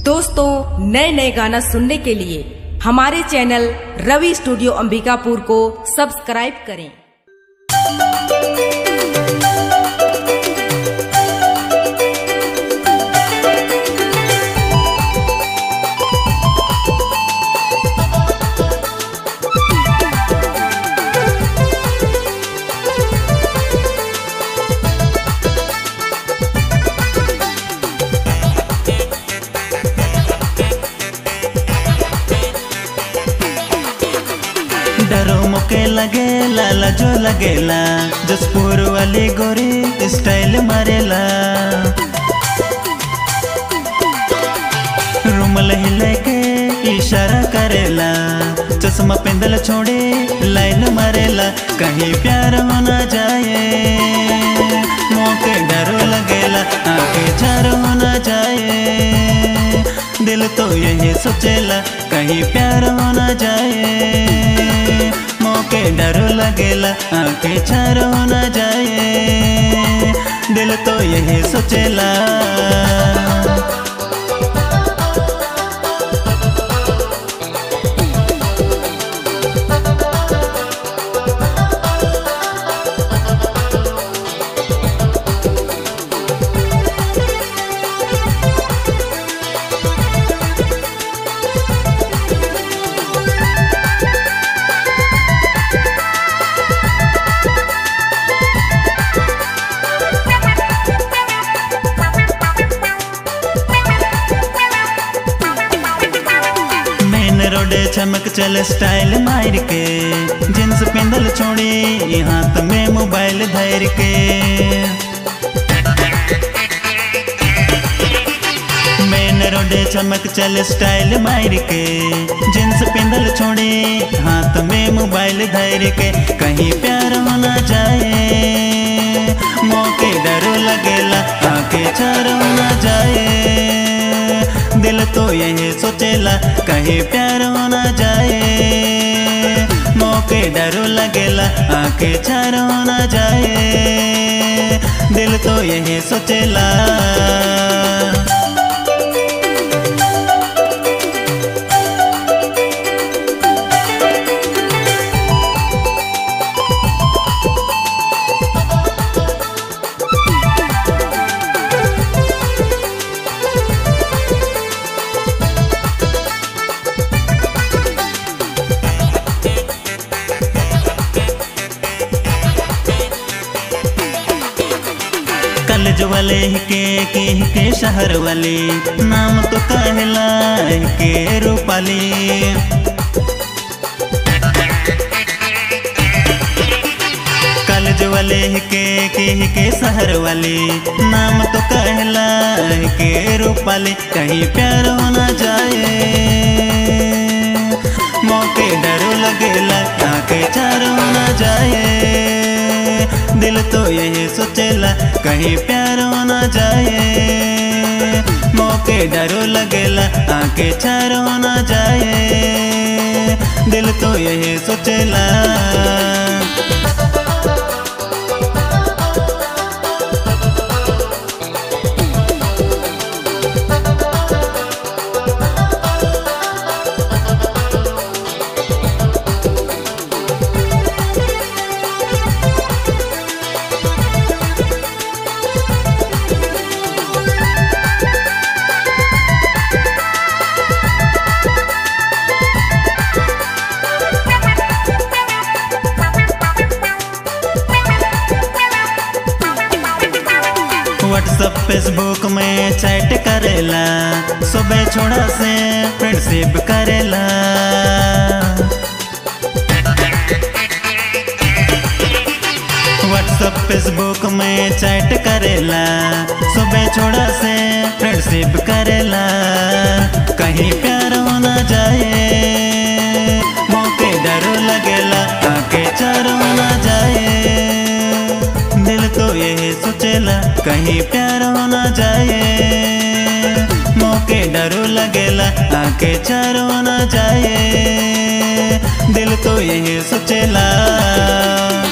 दोस्तों, नए नए गाना सुनने के लिए हमारे चैनल रवि स्टूडियो अंबिकापुर को सब्सक्राइब करें। डरो मोके लगेला लजो लगेला जसपुर वाली गोरी स्टाइल मारेला रुमल हिले के इशारा करेला चश्मा पेंदल छोड़े लाइन मारेला कहीं प्यार हो ना जाए मोके डरो लगेला आंखें चार हो ना जाए दिल तो यही सोचेला कहीं प्यार हो ना जाए मोके डर लगेला आंखें चार हो ना जाए दिल तो यही सोचेला। रोडे चमक चल स्टाइल मार के जींस पेंदल छोड़ी हाथ में मोबाइल धर के मेन रोडे चमक चल स्टाइल मार के जींस पेंदल छोड़ी हाथ में मोबाइल धर के कहीं प्यार हो ना जाए मोके डर लगेला आंखें चार हो ना जाए दिल तो यही सोचेला कहीं प्यार हो ना जाए मोके डर लगेला आंखें चार हो ना जाए दिल तो यही सोचेला। कॉलेज वाले के शहर वाले नाम तो कहला के रूपाली कॉलेज वाले के शहर वाले नाम तो कहला के रूपाली कहीं प्यार हो ना जाए मोके डर लगेला आंखें चार हो ना जाए दिल तो यही सोचेला कहीं प्यार हो ना जाए मोके डर लगेला आंखें चार हो ना जाए दिल तो यही सोचेला। व्हाट्सएप फेसबुक में चैट करेला सुबह छोड़ा से फ्रेंडशिप करेला व्हाट्सएप फेसबुक में चैट करेला सुबह छोड़ा से फ्रेंडशिप करेला कहीं प्यार हो ना जाए मोके डर लगेला आंखें चार हो ना जाए दिल तो यही सोचेला कहीं प्यार हो ना जाए मोके डर लगेला आंखें चार हो ना जाए दिल तो यही सोचेला।